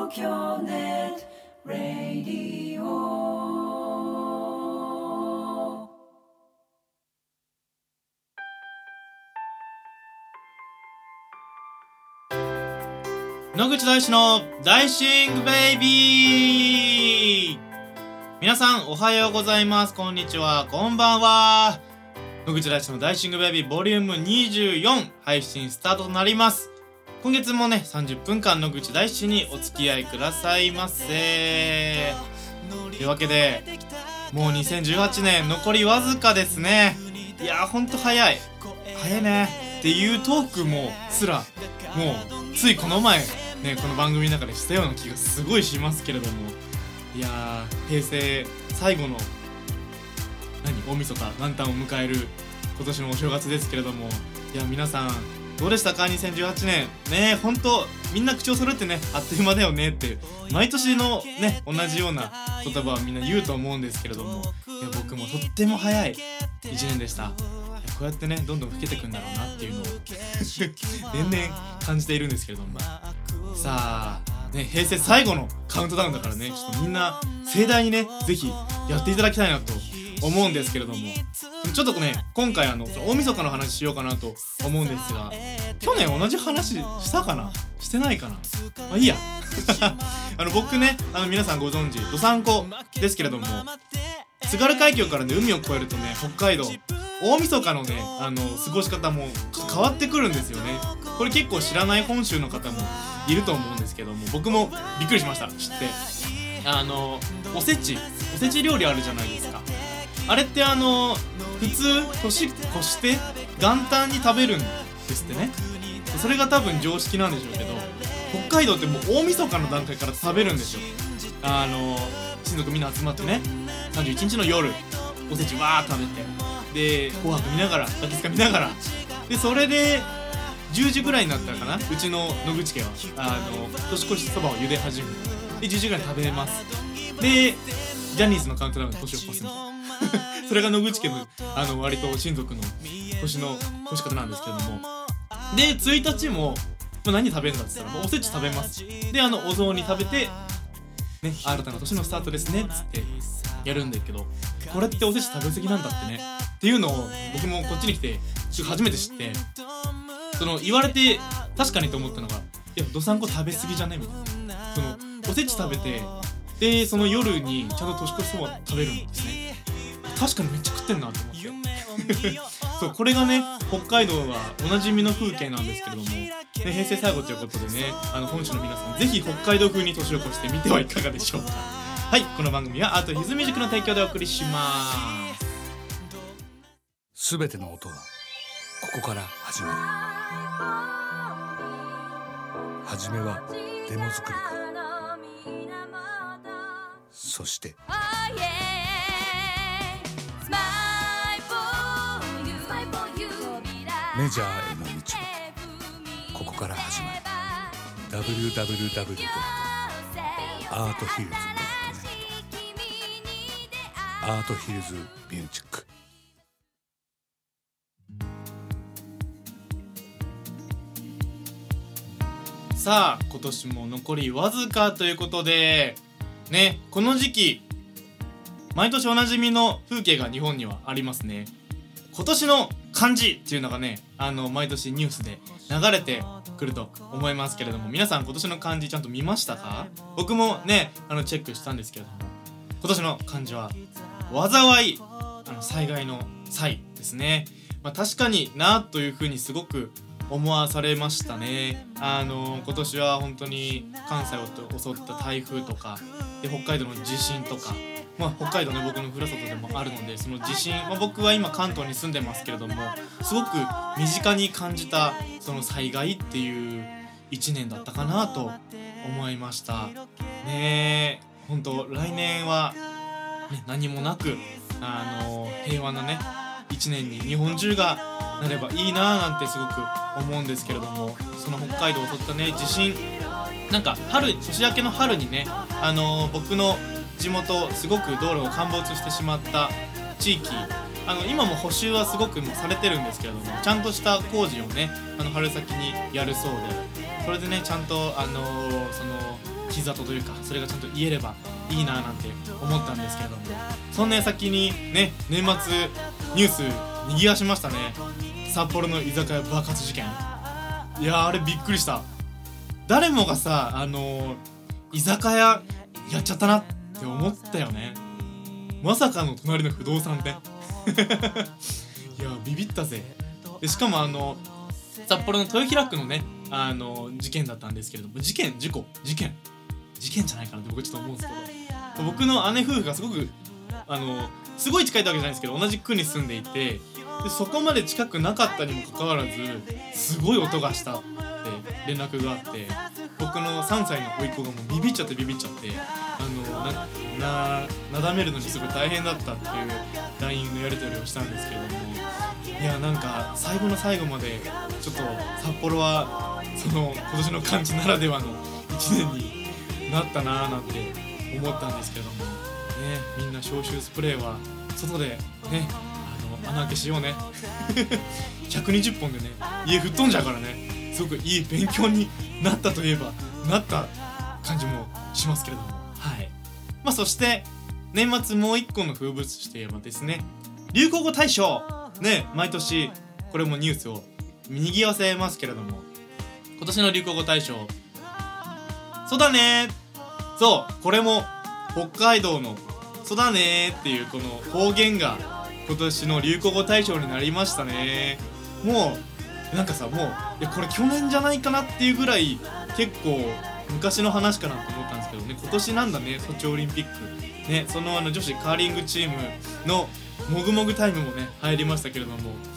東京ネットラディオ。 野口大志のダイシングベイビー。皆さんおはようございます、こんにちは、こんばんは。野口大志のダイシングベイビーボリューム24配信スタートとなります。今月もね30分間野口大志にお付き合いくださいませ。というわけでもう2018年残りわずかですね。いやーほんと早いねっていうトークもすらもうついこの前ねこの番組の中でしたような気がすごいしますけれども、いやー平成最後の大晦日元旦を迎える今年のお正月ですけれども、いや皆さんどうでしたか2018年ね。ほんとみんな口を揃ってねあっという間だよねって毎年のね同じような言葉はみんな言うと思うんですけれども、いや僕もとっても早い1年でした。こうやってねどんどん老けてくんだろうなっていうのを年々感じているんですけれども、さあね平成最後のカウントダウンだからね、ちょっとみんな盛大にねぜひやっていただきたいなと思うんですけれども、ちょっとね今回大晦日の話しようかなと思うんですが、去年同じ話したかなしてないかな、まあいいや僕ね皆さんご存知どさんこですけれども、津軽海峡からね海を越えるとね北海道大晦日のね過ごし方もちょっと変わってくるんですよね。これ結構知らない本州の方もいると思うんですけども、僕もびっくりしました。知っておせち料理あるじゃないですか。あれって普通年越して元旦に食べるんですってね。それが多分常識なんでしょうけど、北海道ってもう大晦日の段階から食べるんですよ。親族みんな集まってね31日の夜おせちわー食べて、で紅白見ながらガキ使見ながらで、それで10時ぐらいになったかな、うちの野口家は年越しそばを茹で始めで10時ぐらいに食べます。でジャニーズのカウントダウンで年を越すみたいなそれが野口家の割と親族の年の越し方なんですけれども、で1日も何食べるんだって言ったらおせち食べます。でお雑煮食べてね新たな年のスタートですねっつってやるんだけど、これっておせち食べ過ぎなんだってねっていうのを僕もこっちに来て初めて知って、言われて確かにと思ったのが、いやどさんこ食べ過ぎじゃねみたいな。おせち食べてでその夜にちゃんと年越しそば食べるんですね。確かにめっちゃ食ってんなと思ってそうこれがね北海道はおなじみの風景なんですけれども、平成最後ということでね本州の皆さんぜひ北海道風に年を越してみてはいかがでしょうか。はい、この番組はアートヒズミュージックの提供でお送りします。 すべての音はここから始まる。はじめはデモ作りから、そしてメジャーへの道はここから始まる。 www.arthills.net アートヒルズミュージック。 さあ今年も残りわずかということでね、この時期毎年おなじみの風景が日本にはありますね。今年の漢字っていうのがね毎年ニュースで流れてくると思いますけれども、皆さん今年の漢字ちゃんと見ましたか？僕もねチェックしたんですけれども、今年の漢字は災い、災害の災ですね。確かになというふうにすごく思わされましたね。今年は本当に関西を襲った台風とかで北海道の地震とか、北海道ね僕のふるさとでもあるので、その地震、僕は今関東に住んでますけれども、すごく身近に感じたその災害っていう1年だったかなと思いましたね。本当来年は、ね、何もなく平和なね1年に日本中がなればいいななんてすごく思うんですけれども、その北海道を襲ったね地震、なんか年明けの春にね僕の地元すごく道路が陥没してしまった地域、今も補修はすごくされてるんですけれども、ちゃんとした工事をね春先にやるそうで、 これでねちゃんとその傷跡というかそれがちゃんと言えればいいななんて思ったんですけれども、そんな先にね年末ニュース賑わしましたね。札幌の居酒屋爆発事件。いやあれびっくりした。誰もがさ居酒屋やっちゃったなって思ったよね。まさかの隣の不動産でいやビビったぜ。でしかも札幌の豊平区のね事件だったんですけれども、事件じゃないかなって僕ちょっと思うんですけど、僕の姉夫婦がすごくすごい近いってわけじゃないんですけど同じ区に住んでいて、でそこまで近くなかったにもかかわらずすごい音がしたって連絡があって、僕の3歳の甥っ子がもうビビっちゃってなだめるのにすごい大変だったっていう LINE のやり取りをしたんですけれども、いやなんか最後の最後までちょっと札幌はその今年の感じならではの1年になったなーなんて思ったんですけどもね、みんな消臭スプレーは外でね穴開けしようね120本でね家吹っ飛んじゃうからね、すごくいい勉強になったといえばなった感じもしますけれども、はい。そして年末もう一個の風物詩といえばですね、流行語大賞ね、毎年これもニュースを賑わせますけれども、今年の流行語大賞そうだねー、そうこれも北海道のそうだねーっていうこの方言が今年の流行語大賞になりましたね。もうなんかさ、もういやこれ去年じゃないかなっていうぐらい結構昔の話かなと思ったんですけどね、今年なんだね、ソチオリンピックね、その女子カーリングチームのもぐもぐタイムもね入りましたけれども、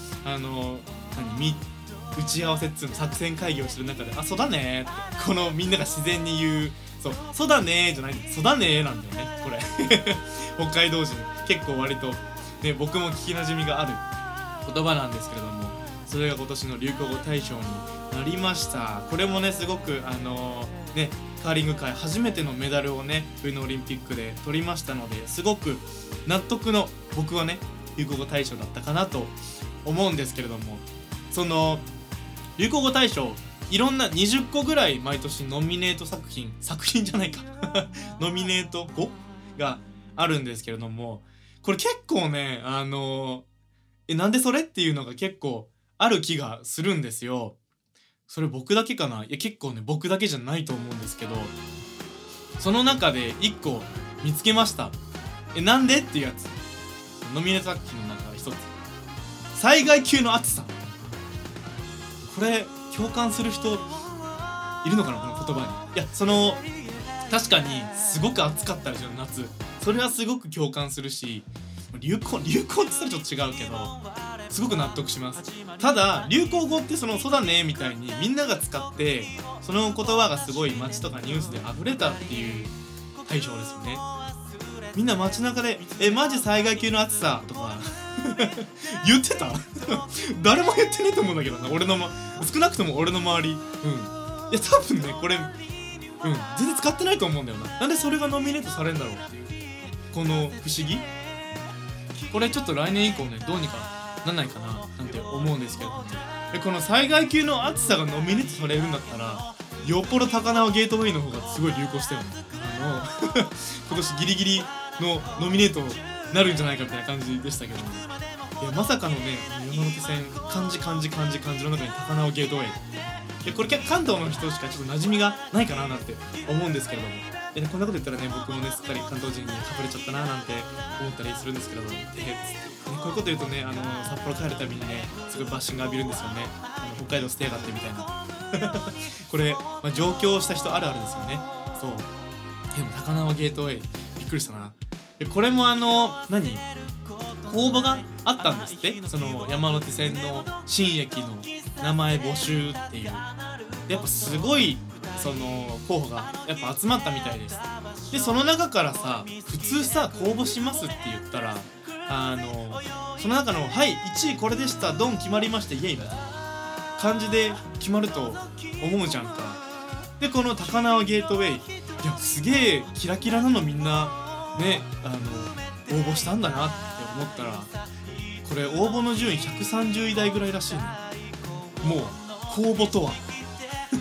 打ち合わせっつうの作戦会議をしてる中でそうだねーってこのみんなが自然に言う、そうだねーじゃないんだ、そうだねーなんだよねこれ北海道人結構割とね僕も聞きなじみがある言葉なんですけれども、それが今年の流行語大賞になりました。これもねすごくねカーリング界初めてのメダルをね冬のオリンピックで取りましたので、すごく納得の僕はね流行語大賞だったかなと思うんですけれども、その流行語大賞いろんな20個ぐらい毎年ノミネート作品じゃないかノミネート5があるんですけれども、これ結構ねなんでそれっていうのが結構ある気がするんですよ。それ僕だけかな。いや結構ね僕だけじゃないと思うんですけど、その中で1個見つけました。なんでっていうやつ、ノミネート作品の中で1つ、災害級の暑さ。これ共感する人いるのかな、この言葉に。いや確かにすごく暑かったでしょ夏。それはすごく共感するし、流行って言ったらちょっと違うけどすごく納得します。ただ流行語ってそうだねみたいにみんなが使ってその言葉がすごい街とかニュースで溢れたっていう対象ですよね。みんな街中でマジ災害級の暑さとか言ってた誰も言ってねえと思うんだけどな、少なくとも俺の周り。いや多分ねこれ全然使ってないと思うんだよな。なんでそれがノミネートされるんだろうっていうこの不思議。これちょっと来年以降ねどうにかなんないかななんて思うんですけど、この災害級の暑さがノミネートされるんだったらよっぽど高輪ゲートウェイの方がすごい流行したよね。今年ギリギリのノミネートになるんじゃないかみたいな感じでしたけど、いやまさかのね山手線漢字の中に高輪ゲートウェイ。いやこれ関東の人しかちょっと馴染みがないかななんて思うんですけれども、こんなこと言ったらね僕もねすっかり関東人に隠れちゃったななんて思ったりするんですけれども、こういうこと言うとね札幌帰るたびにねすごいバッシング浴びるんですよね。北海道捨てやがってみたいなこれ、上京した人あるあるですよね。そうでも高輪ゲートウェイびっくりしたな。これも公募があったんですって。その山手線の新駅の名前募集っていう、やっぱすごいその候補がやっぱ集まったみたいです。でその中からさ普通さ公募しますって言ったらその中のはい1位これでしたドン決まりましたイエイみたいな感じで決まると思うじゃんか。でこの高輪ゲートウェイ、いやすげえキラキラなのみんなね応募したんだなって思ったら、これ応募の順位130位台ぐらいらしいね。もう公募とは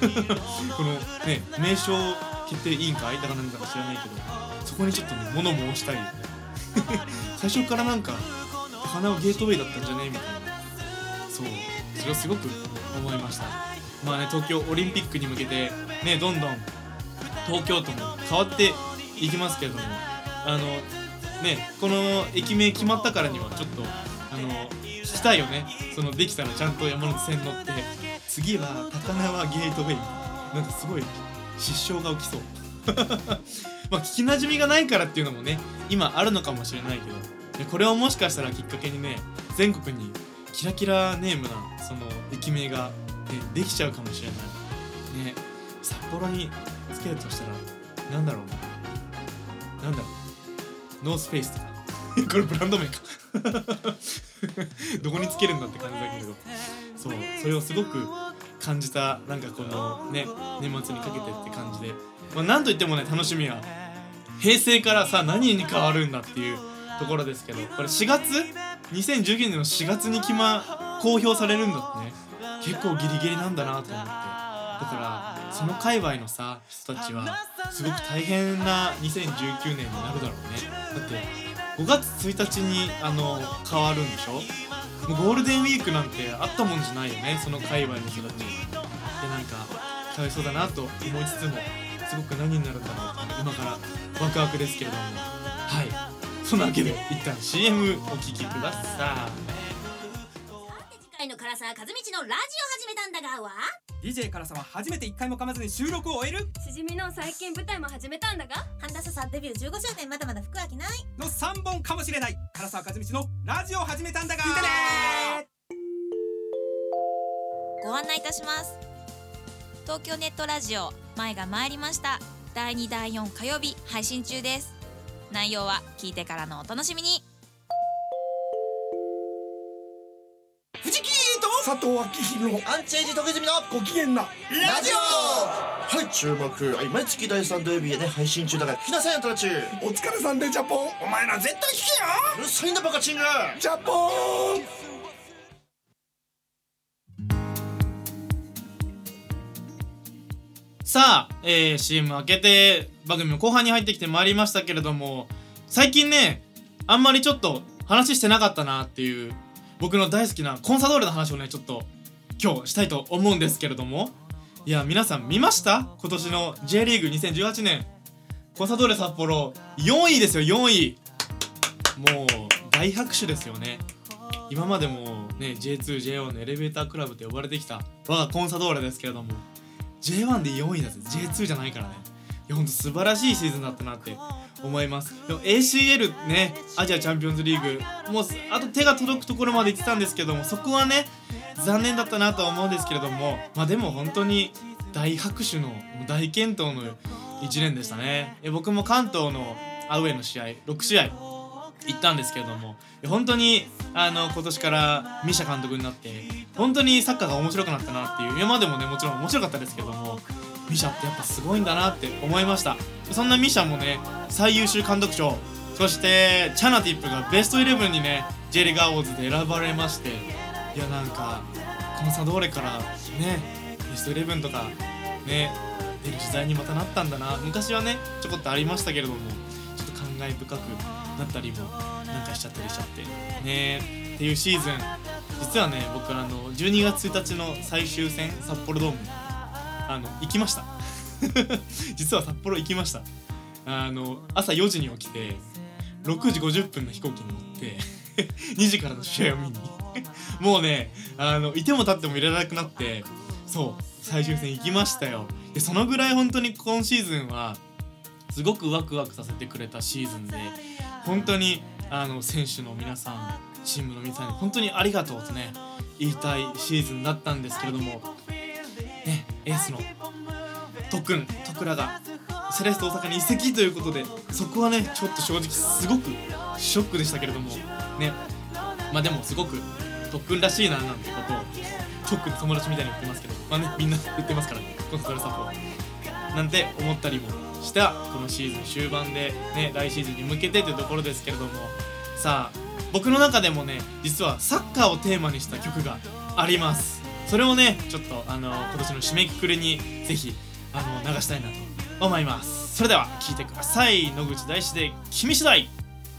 このね名称決定委員会だかなんだか知らないけど、そこにちょっとね物申したいよね最初からなんか花尾ゲートウェイだったんじゃねみたいな、そうそれをすごく思いました。まあね、東京オリンピックに向けてねどんどん東京都も変わっていきますけれども、ねこの駅名決まったからにはちょっと聞きたいよね。そのできたらちゃんと山手線乗って次は高輪ゲートウェイ、なんかすごい失笑が起きそうまあ聞きなじみがないからっていうのもね今あるのかもしれないけど、これをもしかしたらきっかけにね全国にキラキラネームなその駅名が、ね、できちゃうかもしれないね。札幌につけるとしたらなんだろうノースフェイスとかこれブランド名かどこにつけるんだって感じだけれど、そうそれをすごく感じた、なんかこのね年末にかけてって感じで、まあ、なんといってもね楽しみは平成からさ何に変わるんだっていうところですけど、これ2019年の4月に公表されるんだってね。結構ギリギリなんだなと思って、だからその界隈のさ人たちはすごく大変な2019年になるだろうね。だって5月1日に変わるんでしょ。もうゴールデンウィークなんてあったもんじゃないよね、その界隈の人たちで。なんかかわいそうだなと思いつつも、すごく何になるんだろうって今からワクワクですけれども、はい、そんなわけで一旦 CM お聴きください。 次回の唐沢和道のラジオ始めたんだがは DJ 唐沢初めて1回も噛まずに収録を終えるしじみの最近舞台も始めたんだが、 半田笹デビュー15周年まだまだ服飽きないの3本かもしれない。唐沢和道のラジオ始めたんだが、聞いてね。 ご案内いたします。東京ネットラジオ前が参りました。第2第4火曜日配信中です。内容は聞いてからのお楽しみに。 藤木と佐藤明宏アンチエイジ徳泉のご機嫌なラジオ。はい、注目。はい、毎月第3土曜日でね配信中だから聞きなさいよ、トラチュー。 お疲れさんでジャポン。 お前ら絶対聞けよ。うるさいんだバカチング。 ジャポン。 さあ、CM 明けて番組の後半に入ってきてまいりましたけれども、最近ねあんまりちょっと話してなかったなっていう僕の大好きなコンサドーレの話をねちょっと今日したいと思うんですけれども、いや皆さん見ました？今年の J リーグ2018年コンサドーレ札幌4位ですよ。4位もう大拍手ですよね。今までもね J2、J1 のエレベータークラブって呼ばれてきた我がコンサドーレですけれども、 J1 で4位だぜ。 J2 じゃないからね。いやほんと素晴らしいシーズンだったなって思います。でも ACL ね、アジアチャンピオンズリーグもうあと手が届くところまで行ってたんですけども、そこはね残念だったなとは思うんですけれども、まあでも本当に大拍手の大健闘の1年でしたね。僕も関東のアウェイの試合6試合行ったんですけれども、本当に今年からミシャ監督になって本当にサッカーが面白くなったなっていう、今までもねもちろん面白かったですけども、ミシャってやっぱすごいんだなって思いました。そんなミシャもね最優秀監督賞、そしてチャナティップがベストイレブンにね J リーグアウォーズで選ばれまして、いやなんかコンサドーレからねベストイレブンとかね出る時代にまたなったんだな。昔はねちょこっとありましたけれども、ちょっと感慨深くなったりもなんかしちゃったりしちゃってねっていうシーズン。実はね僕12月1日の最終戦札幌ドーム行きました実は札幌行きました。朝4時に起きて6時50分の飛行機に乗って2時からの試合を見にもうねいても立ってもいられなくなって、そう最終戦行きましたよ。でそのぐらい本当に今シーズンはすごくワクワクさせてくれたシーズンで、本当に選手の皆さんチームの皆さんに本当にありがとうとね言いたいシーズンだったんですけれどもね、エースの徳倉がセレッソ大阪に移籍ということで、そこはねちょっと正直すごくショックでしたけれどもね、まあでもすごく特訓らしいななんてことを特訓の友達みたいに言ってますけど、まあねみんな言ってますからね、コンサルサポなんて思ったりもしたこのシーズン終盤でね、来シーズンに向けてというところですけれども、さあ僕の中でもね実はサッカーをテーマにした曲があります。 それをねちょっと今年の締めくくりにぜひ流したいなと思います。それでは聴いてください。野口大志で君次第。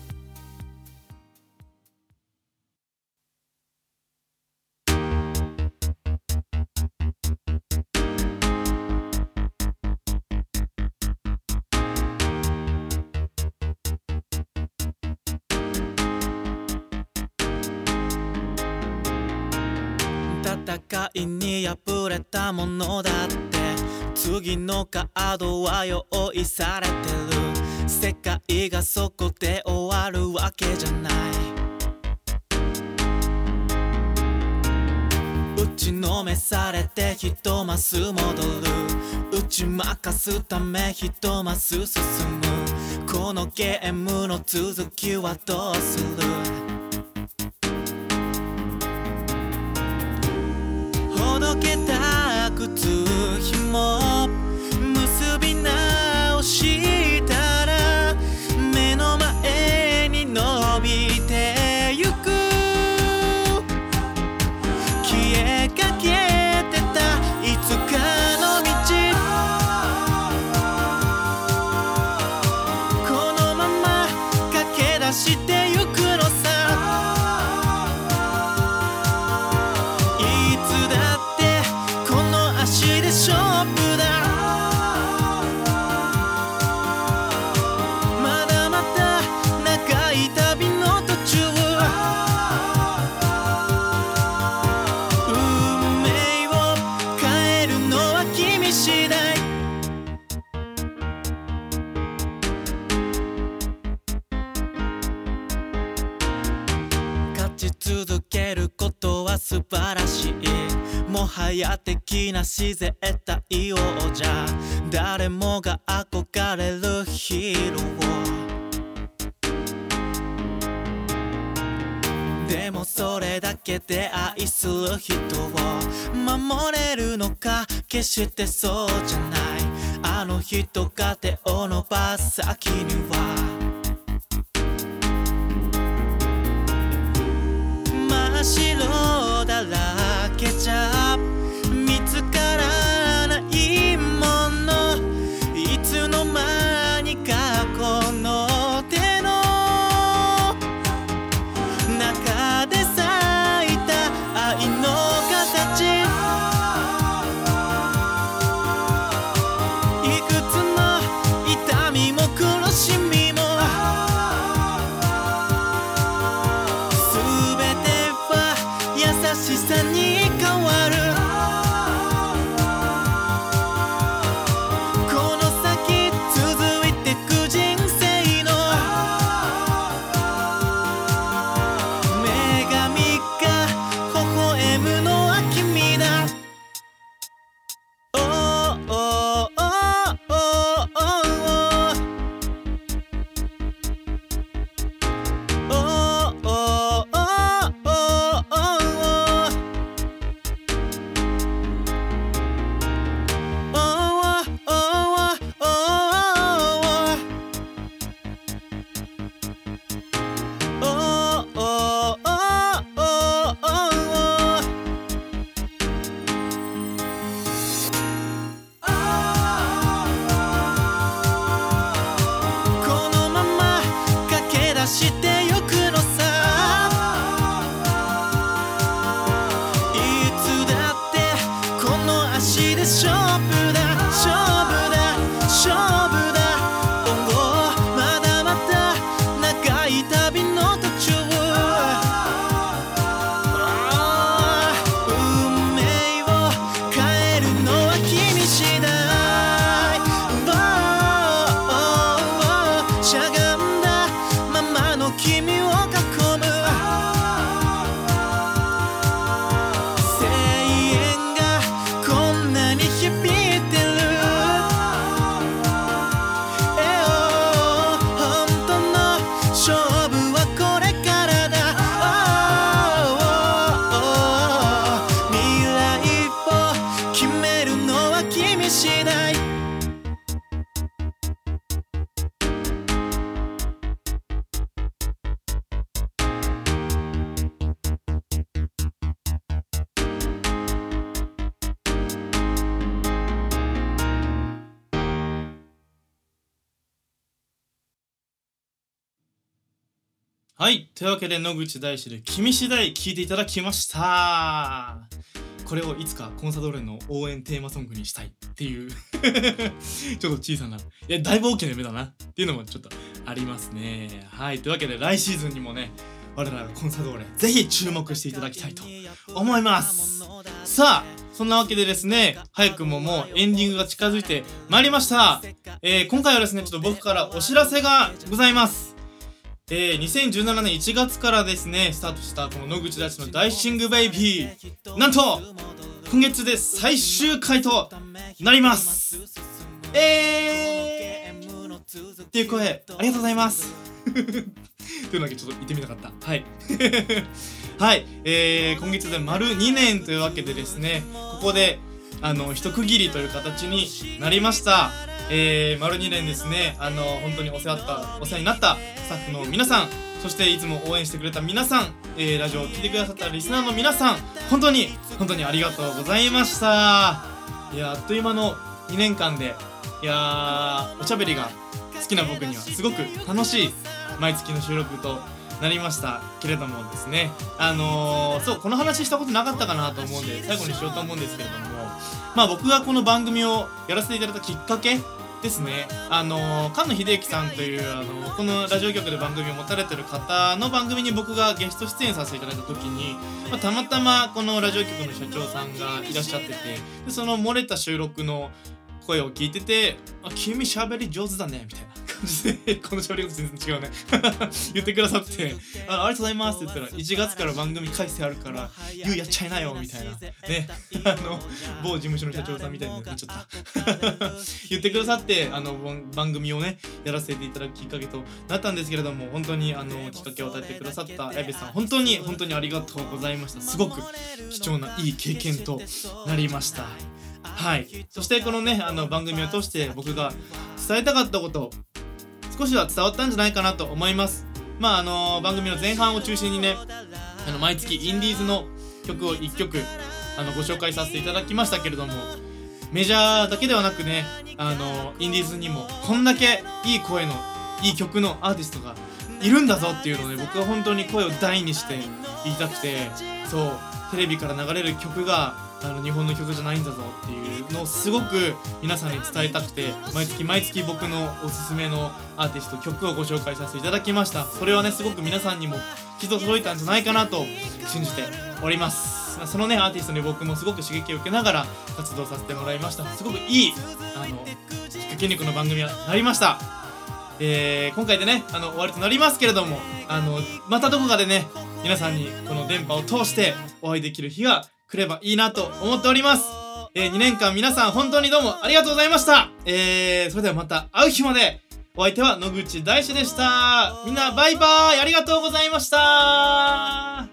戦いに敗れたものだって次のカードは用意されてる。世界がそこで終わるわけじゃない。打ちのめされて一マス戻る。打ち負かすため一マス進む。このゲームの続きはどうする。ほどけた靴ひも結び直したら目の前に伸びてゆく。消えかけてたいつかの道、このまま駆け出してゆくのさ。勝負だ。まだまだ長い旅の途中、運命を変えるのは君次第。勝ち続けることは素晴らしい。もはや的な自然体王じゃ誰もが憧れるヒーロー。でもそれだけで愛する人を守れるのか、決してそうじゃない。あの人が手を伸ばす先には真っ白だらけじゃ見つからないもの。いつの間にかこの手の中で咲いた愛の形。いくつの痛みも苦しみも優しさに変わる。 はい、というわけで野口大志で君次第聴いていただきました。これをいつかコンサドーレの応援テーマソングにしたいっていうちょっと小さな、いやだいぶ大きな夢だなっていうのもちょっとありますね。はい、というわけで来シーズンにもね、我らがコンサドーレぜひ注目していただきたいと思います。さあ、そんなわけでですね、早くももうエンディングが近づいてまいりました。今回はですね、ちょっと僕からお知らせがございます。2017年1月からですね、スタートしたこの野口大志のダイシングベイビー、なんと今月で最終回となります。っていう声ありがとうございますというのだけちょっと言ってみたかった。はいはい、今月で丸2年というわけでですね、ここで一区切りという形になりました。丸2年ですね、本当にお世話になったスタッフの皆さん、そしていつも応援してくれた皆さん、ラジオを聴いてくださったリスナーの皆さん、本当にありがとうございました。いや、あっという間の2年間で、いやおしゃべりが好きな僕にはすごく楽しい毎月の収録となりましたけれどもですね、そう、この話したことなかったかなと思うんで最後にしようと思うんですけれども、僕がこの番組をやらせていただいたきっかけですね、菅野秀幸さんというこのラジオ局で番組を持たれてる方の番組に僕がゲスト出演させていただいた時に、たまたまこのラジオ局の社長さんがいらっしゃってて、でその漏れた収録の声を聞いてて、君喋り上手だねみたいな感じでこの喋り方全然違うね言ってくださって、ありがとうございますって言ったら、1月から番組改正あるからやっちゃいなよみたいなね某事務所の社長さんみたいになっちゃった言ってくださって、番組をねやらせていただくきっかけとなったんですけれども、本当にきっかけを与えてくださった矢部さん、本当にありがとうございました。すごく貴重ないい経験となりました。はい、そしてこのね番組を通して僕が伝えたかったこと少しは伝わったんじゃないかなと思います。番組の前半を中心にね、毎月インディーズの曲を1曲ご紹介させていただきましたけれども、メジャーだけではなくね、インディーズにもこんだけいい声のいい曲のアーティストがいるんだぞっていうのをね、僕は本当に声を大にして言いたくて、そう、テレビから流れる曲が日本の曲じゃないんだぞっていうのをすごく皆さんに伝えたくて、毎月僕のおすすめのアーティスト曲をご紹介させていただきました。それはねすごく皆さんにもきっと届いたんじゃないかなと信じております。そのねアーティストに僕もすごく刺激を受けながら活動させてもらいました。すごくいいきっかけにこの番組はなりました。今回でね終わりとなりますけれども、またどこかでね皆さんにこの電波を通してお会いできる日が来ればいいなと思っております。2年間皆さん本当にどうもありがとうございました。それではまた会う日まで。お相手は野口大志でした。みんなバイバイ、ありがとうございました。